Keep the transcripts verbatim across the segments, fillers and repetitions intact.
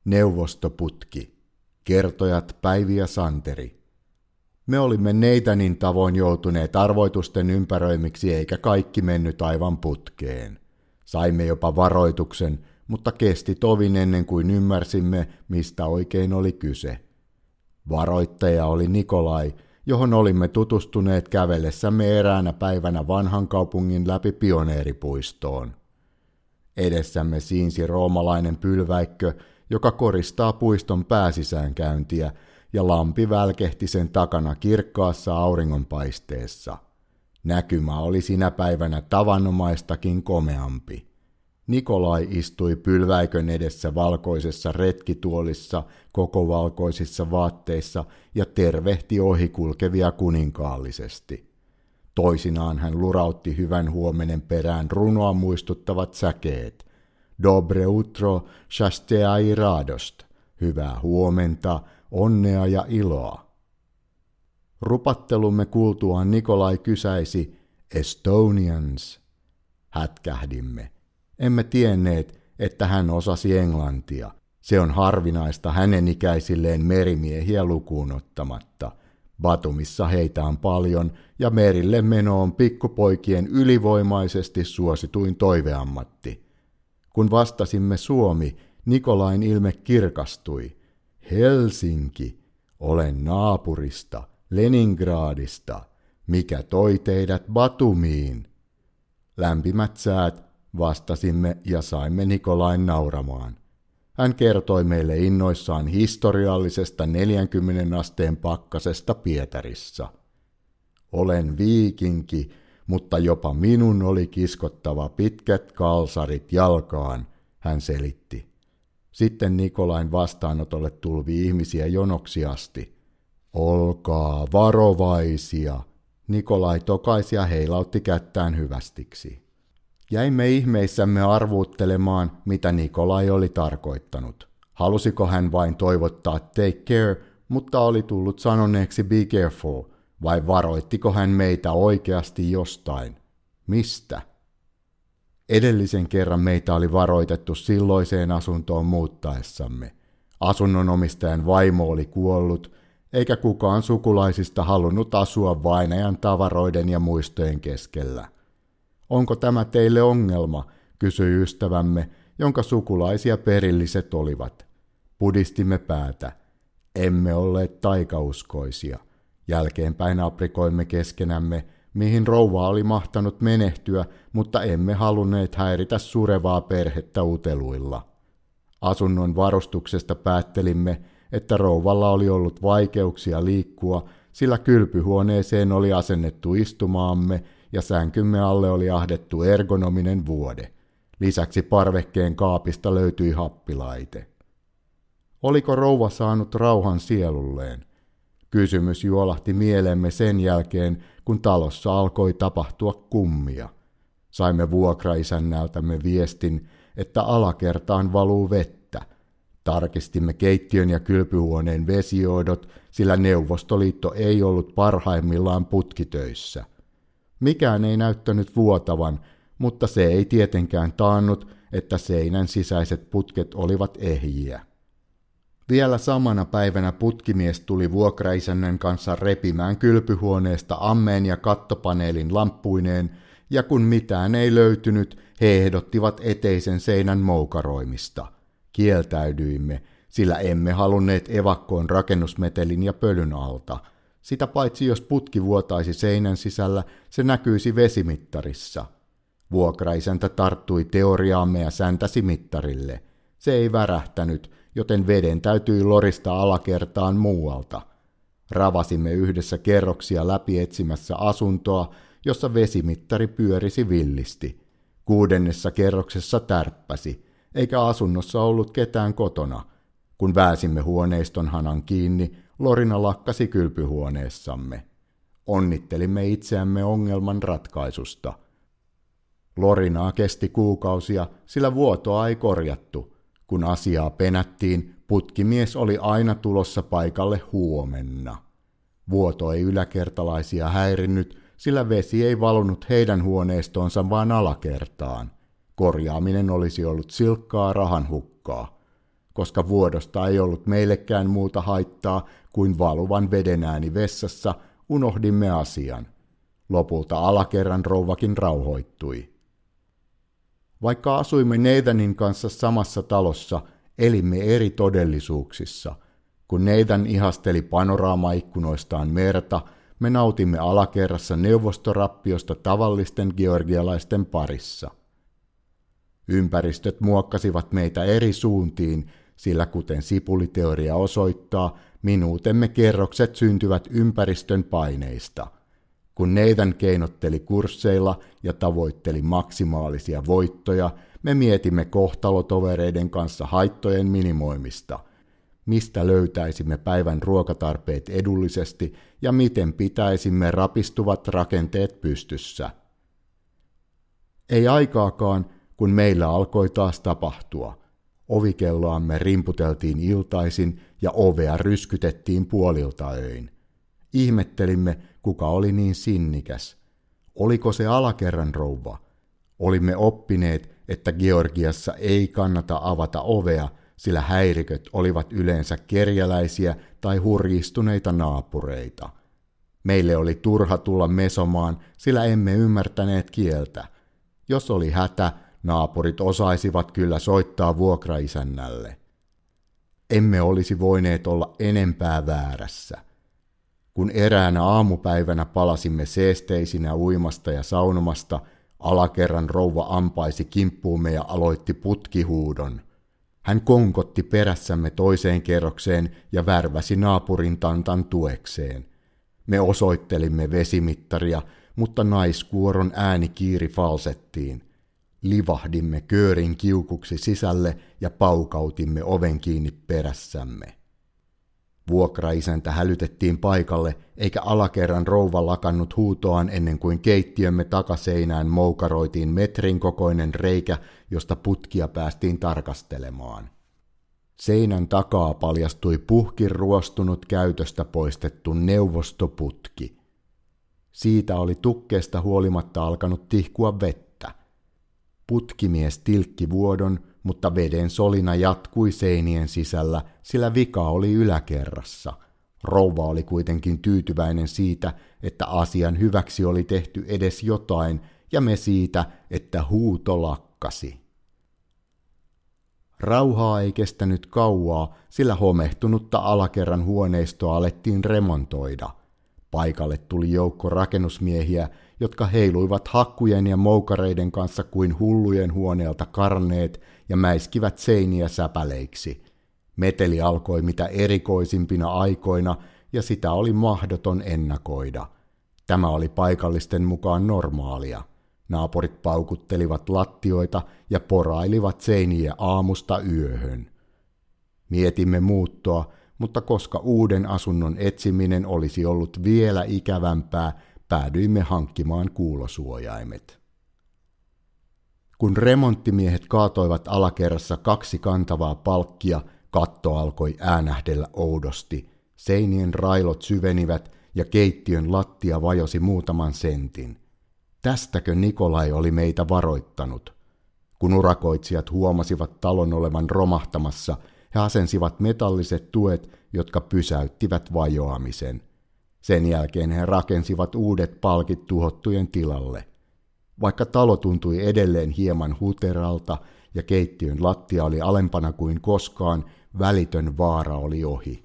Neuvostoputki. Kertojat Päivi ja Santeri. Me olimme Neithanin tavoin joutuneet arvoitusten ympäröimiksi, eikä kaikki mennyt aivan putkeen. Saimme jopa varoituksen, mutta kesti tovin ennen kuin ymmärsimme, mistä oikein oli kyse. Varoittaja oli Nikolai, johon olimme tutustuneet kävellessämme eräänä päivänä vanhan kaupungin läpi Pioneeripuistoon. Edessämme siinsi roomalainen pylväikkö, joka koristaa puiston pääsisäänkäyntiä, ja lampi välkehti sen takana kirkkaassa auringonpaisteessa. Näkymä oli sinä päivänä tavanomaistakin komeampi. Nikolai istui pylväikön edessä valkoisessa retkituolissa, koko valkoisissa vaatteissa ja tervehti ohikulkevia kuninkaallisesti. Toisinaan hän lurautti hyvän huomenen perään runoa muistuttavat säkeet. Dobre utro, šťastia i radost. Hyvää huomenta, onnea ja iloa. Rupattelumme kuultuaan Nikolai kysäisi, Estonians. Hätkähdimme. Emme tienneet, että hän osasi englantia. Se on harvinaista hänen ikäisilleen merimiehiä lukuun ottamatta. Batumissa heitä on paljon, ja merille meno on pikkupoikien ylivoimaisesti suosituin toiveammatti. Kun vastasimme Suomi, Nikolain ilme kirkastui. Helsinki, olen naapurista, Leningradista. Mikä toi teidät Batumiin? Lämpimät säät, vastasimme ja saimme Nikolain nauramaan. Hän kertoi meille innoissaan historiallisesta neljänkymmenen asteen pakkasesta Pietarissa. Olen viikinki, mutta jopa minun oli kiskottava pitkät kalsarit jalkaan, hän selitti. Sitten Nikolain vastaanotolle tulvi ihmisiä jonoksi asti. Olkaa varovaisia, Nikolai tokaisi ja heilautti kättään hyvästiksi. Jäimme ihmeissämme arvuuttelemaan, mitä Nikolai oli tarkoittanut. Halusiko hän vain toivottaa take care, mutta oli tullut sanoneeksi be careful, vai varoittiko hän meitä oikeasti jostain? Mistä? Edellisen kerran meitä oli varoitettu silloiseen asuntoon muuttaessamme. Asunnonomistajan vaimo oli kuollut, eikä kukaan sukulaisista halunnut asua vainajan tavaroiden ja muistojen keskellä. Onko tämä teille ongelma, kysyi ystävämme, jonka sukulaisia perilliset olivat. Pudistimme päätä. Emme olleet taikauskoisia. Jälkeenpäin aprikoimme keskenämme, mihin rouva oli mahtanut menehtyä, mutta emme halunneet häiritä surevaa perhettä uteluilla. Asunnon varustuksesta päättelimme, että rouvalla oli ollut vaikeuksia liikkua, sillä kylpyhuoneeseen oli asennettu istumaamme ja sänkymme alle oli ahdettu ergonominen vuode. Lisäksi parvekkeen kaapista löytyi happilaite. Oliko rouva saanut rauhan sielulleen? Kysymys juolahti mieleemme sen jälkeen, kun talossa alkoi tapahtua kummia. Saimme vuokraisännältämme viestin, että alakertaan valuu vettä. Tarkistimme keittiön ja kylpyhuoneen vesijohdot, sillä Neuvostoliitto ei ollut parhaimmillaan putkitöissä. Mikään ei näyttänyt vuotavan, mutta se ei tietenkään taannut, että seinän sisäiset putket olivat ehjiä. Vielä samana päivänä putkimies tuli vuokraisännän kanssa repimään kylpyhuoneesta ammeen ja kattopaneelin lamppuineen, ja kun mitään ei löytynyt, he ehdottivat eteisen seinän moukaroimista. Kieltäydyimme, sillä emme halunneet evakkoon rakennusmetelin ja pölyn alta. Sitä paitsi jos putki vuotaisi seinän sisällä, se näkyisi vesimittarissa. Vuokraisäntä tarttui teoriaamme ja säntäsi mittarille. Se ei värähtänyt, joten veden täytyi lorista alakertaan muualta. Ravasimme yhdessä kerroksia läpi etsimässä asuntoa, jossa vesimittari pyörisi villisti. Kuudennessa kerroksessa tärppäsi, eikä asunnossa ollut ketään kotona. Kun pääsimme huoneiston hanan kiinni, lorina lakkasi kylpyhuoneessamme. Onnittelimme itseämme ongelman ratkaisusta. Lorinaa kesti kuukausia, sillä vuotoa ei korjattu. Kun asiaa penättiin, putkimies oli aina tulossa paikalle huomenna. Vuoto ei yläkertalaisia häirinnyt, sillä vesi ei valunut heidän huoneistonsa vaan alakertaan. Korjaaminen olisi ollut silkkaa rahan hukkaa. koska vuodosta ei ollut meillekään muuta haittaa kuin valuvan veden ääni vessassa, unohdimme asian. Lopulta alakerran rouvakin rauhoittui. Vaikka asuimme Nathanin kanssa samassa talossa, elimme eri todellisuuksissa. Kun Nathan ihasteli panoraamaikkunoistaan merta, me nautimme alakerrassa neuvostorappiosta tavallisten georgialaisten parissa. Ympäristöt muokkasivat meitä eri suuntiin, sillä kuten sipuliteoria osoittaa, minuutemme kerrokset syntyvät ympäristön paineista. Kun Nathan keinotteli kursseilla ja tavoitteli maksimaalisia voittoja, me mietimme kohtalotovereiden kanssa haittojen minimoimista. Mistä löytäisimme päivän ruokatarpeet edullisesti ja miten pitäisimme rapistuvat rakenteet pystyssä. Ei aikaakaan, kun meillä alkoi taas tapahtua. Ovikelloamme rimputeltiin iltaisin ja ovea ryskytettiin puolilta öin. Ihmettelimme, kuka oli niin sinnikäs. Oliko se alakerran rouva? Olimme oppineet, että Georgiassa ei kannata avata ovea, sillä häiriköt olivat yleensä kerjäläisiä tai hurjistuneita naapureita. Meille oli turha tulla mesomaan, sillä emme ymmärtäneet kieltä. Jos oli hätä, naapurit osaisivat kyllä soittaa vuokraisännälle. Emme olisi voineet olla enempää väärässä. Kun eräänä aamupäivänä palasimme seesteisinä uimasta ja saunomasta, alakerran rouva ampaisi kimppuumme ja aloitti putkihuudon. Hän konkotti perässämme toiseen kerrokseen ja värväsi naapurin tantan tuekseen. Me osoittelimme vesimittaria, mutta naiskuoron ääni kiiri falsettiin. Livahdimme köörin kiukuksi sisälle ja paukautimme oven kiinni perässämme. Vuokraisäntä hälytettiin paikalle, eikä alakerran rouva lakannut huutoaan ennen kuin keittiömme takaseinään moukaroitiin metrin kokoinen reikä, josta putkia päästiin tarkastelemaan. Seinän takaa paljastui puhkin ruostunut käytöstä poistettu neuvostoputki. Siitä oli tukkeesta huolimatta alkanut tihkua vettä. Putkimies tilkki vuodon, mutta veden solina jatkui seinien sisällä, sillä vika oli yläkerrassa. Rouva oli kuitenkin tyytyväinen siitä, että asian hyväksi oli tehty edes jotain, ja me siitä, että huuto lakkasi. Rauhaa ei kestänyt kauaa, sillä homehtunutta alakerran huoneistoa alettiin remontoida. Paikalle tuli joukko rakennusmiehiä, jotka heiluivat hakkujen ja moukareiden kanssa kuin hullujen huoneelta karneet ja mäiskivät seiniä säpäleiksi. Meteli alkoi mitä erikoisimpina aikoina, ja sitä oli mahdoton ennakoida. Tämä oli paikallisten mukaan normaalia. Naapurit paukuttelivat lattioita ja porailivat seiniä aamusta yöhön. Mietimme muuttoa, mutta koska uuden asunnon etsiminen olisi ollut vielä ikävämpää, päädyimme hankkimaan kuulosuojaimet. Kun remonttimiehet kaatoivat alakerrassa kaksi kantavaa palkkia, katto alkoi äänähdellä oudosti, seinien railot syvenivät ja keittiön lattia vajosi muutaman sentin. Tästäkö Nikolai oli meitä varoittanut? Kun urakoitsijat huomasivat talon olevan romahtamassa, he asensivat metalliset tuet, jotka pysäyttivät vajoamisen. Sen jälkeen he rakensivat uudet palkit tuhottujen tilalle. Vaikka talo tuntui edelleen hieman huteralta ja keittiön lattia oli alempana kuin koskaan, välitön vaara oli ohi.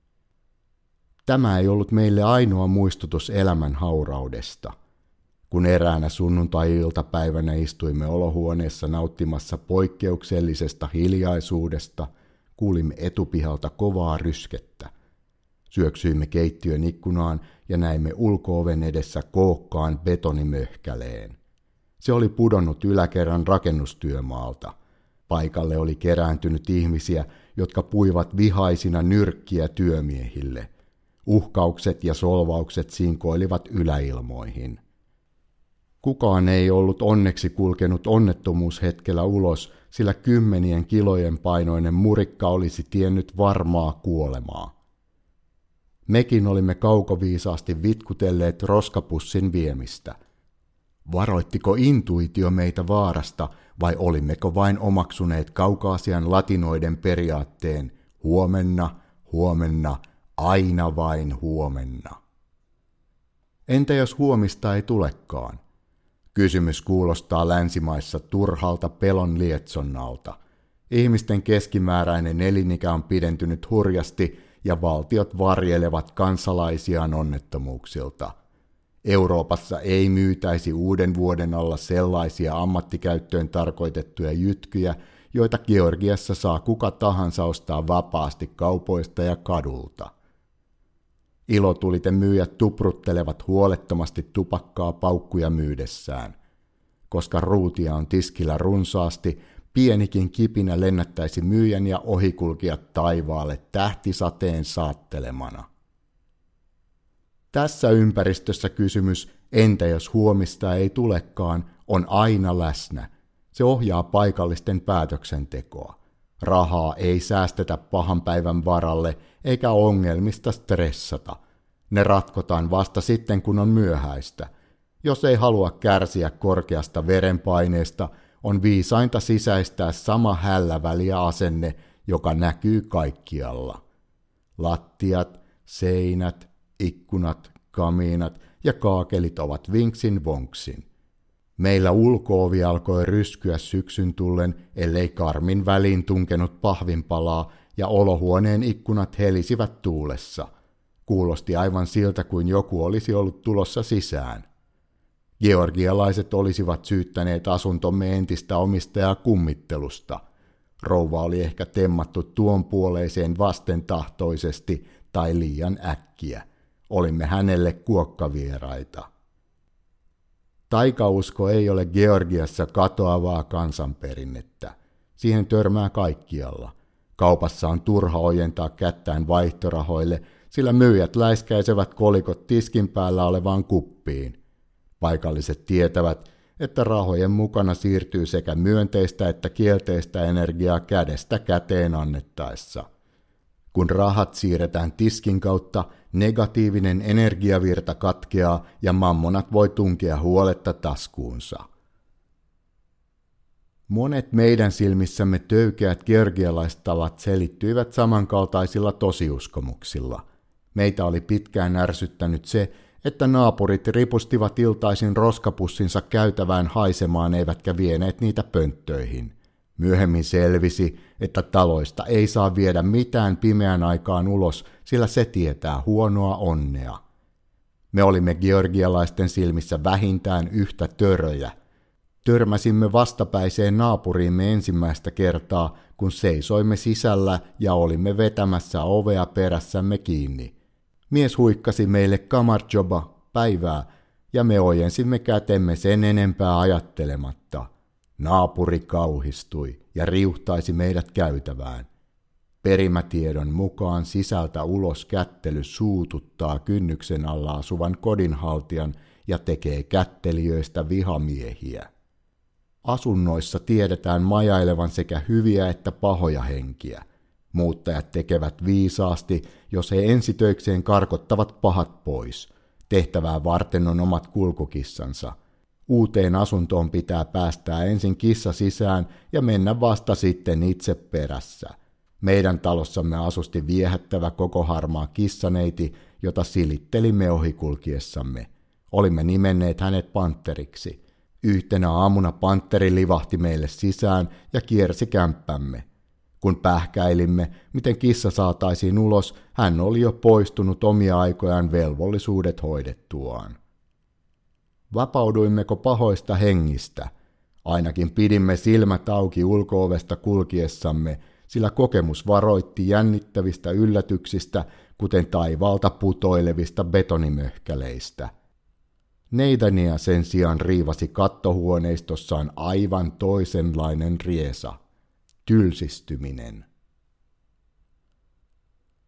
Tämä ei ollut meille ainoa muistutus elämän hauraudesta. Kun eräänä sunnuntai-iltapäivänä istuimme olohuoneessa nauttimassa poikkeuksellisesta hiljaisuudesta, kuulimme etupihalta kovaa ryskettä. Syöksyimme keittiön ikkunaan ja näimme ulko-oven edessä kookkaan betonimöhkäleen. Se oli pudonnut yläkerran rakennustyömaalta. Paikalle oli kerääntynyt ihmisiä, jotka puivat vihaisina nyrkkiä työmiehille. Uhkaukset ja solvaukset sinkoilivat yläilmoihin. Kukaan ei ollut onneksi kulkenut onnettomuushetkellä ulos, sillä kymmenien kilojen painoinen murikka olisi tiennyt varmaa kuolemaa. Mekin olimme kaukoviisaasti vitkutelleet roskapussin viemistä. Varoittiko intuitio meitä vaarasta, vai olimmeko vain omaksuneet Kaukaasian latinoiden periaatteen huomenna, huomenna, aina vain huomenna? Entä jos huomista ei tulekaan? Kysymys kuulostaa länsimaissa turhalta pelon lietsonnalta. Ihmisten keskimääräinen elinikä on pidentynyt hurjasti ja valtiot varjelevat kansalaisiaan onnettomuuksilta. Euroopassa ei myytäisi uuden vuoden alla sellaisia ammattikäyttöön tarkoitettuja jytkyjä, joita Georgiassa saa kuka tahansa ostaa vapaasti kaupoista ja kadulta. Ilotuliten myyjät tupruttelevat huolettomasti tupakkaa paukkuja myydessään. Koska ruutia on tiskillä runsaasti, pienikin kipinä lennättäisi myyjän ja ohikulkijat taivaalle tähtisateen saattelemana. Tässä ympäristössä kysymys, entä jos huomista ei tulekaan, on aina läsnä. Se ohjaa paikallisten päätöksentekoa. Rahaa ei säästetä pahan päivän varalle eikä ongelmista stressata. Ne ratkotaan vasta sitten, kun on myöhäistä. Jos ei halua kärsiä korkeasta verenpaineesta, on viisainta sisäistää sama hälläväliä asenne, joka näkyy kaikkialla. Lattiat, seinät, ikkunat, kamiinat ja kaakelit ovat vinksin vonksin. Meillä ulko-ovi alkoi ryskyä syksyn tullen, ellei karmin väliin tunkenut pahvinpalaa ja olohuoneen ikkunat helisivät tuulessa. Kuulosti aivan siltä, kuin joku olisi ollut tulossa sisään. Georgialaiset olisivat syyttäneet asuntomme entistä omistajaa kummittelusta. Rouva oli ehkä temmattu tuon puoleiseen vastentahtoisesti tai liian äkkiä. Olimme hänelle kuokkavieraita. Taikausko ei ole Georgiassa katoavaa kansanperinnettä. Siihen törmää kaikkialla. Kaupassa on turha ojentaa kättään vaihtorahoille, sillä myyjät läiskäisevät kolikot tiskin päällä olevaan kuppiin. Paikalliset tietävät, että rahojen mukana siirtyy sekä myönteistä että kielteistä energiaa kädestä käteen annettaessa. Kun rahat siirretään tiskin kautta, negatiivinen energiavirta katkeaa ja mammonat voi tunkea huoletta taskuunsa. Monet meidän silmissämme töykeät georgialaistavat selittyivät samankaltaisilla tosiuskomuksilla. Meitä oli pitkään ärsyttänyt se, että naapurit ripustivat iltaisin roskapussinsa käytävään haisemaan eivätkä vieneet niitä pönttöihin. Myöhemmin selvisi, että taloista ei saa viedä mitään pimeän aikaan ulos, sillä se tietää huonoa onnea. Me olimme georgialaisten silmissä vähintään yhtä töröjä. Törmäsimme vastapäiseen naapuriimme ensimmäistä kertaa, kun seisoimme sisällä ja olimme vetämässä ovea perässämme kiinni. Mies huikkasi meille kamarjoba päivää, ja me ojensimme kätemme sen enempää ajattelematta. Naapuri kauhistui ja riuhtaisi meidät käytävään. Perimätiedon mukaan sisältä ulos kättely suututtaa kynnyksen alla asuvan kodinhaltijan ja tekee kättelijöistä vihamiehiä. Asunnoissa tiedetään majailevan sekä hyviä että pahoja henkiä. Muuttajat tekevät viisaasti, jos he ensitöikseen karkottavat pahat pois. Tehtävää varten on omat kulkukissansa. Uuteen asuntoon pitää päästää ensin kissa sisään ja mennä vasta sitten itse perässä. Meidän talossamme asusti viehättävä koko harmaa kissaneiti, jota silittelimme ohikulkiessamme. Olimme nimenneet hänet Panteriksi. Yhtenä aamuna Panteri livahti meille sisään ja kiersi kämppämme. Kun pähkäilimme, miten kissa saataisiin ulos, hän oli jo poistunut omia aikojaan velvollisuudet hoidettuaan. Vapauduimmeko pahoista hengistä? Ainakin pidimme silmät auki ulko-ovesta kulkiessamme, sillä kokemus varoitti jännittävistä yllätyksistä, kuten taivaalta putoilevista betonimöhkäleistä. Neidania sen sijaan riivasi kattohuoneistossaan aivan toisenlainen riesa, tylsistyminen.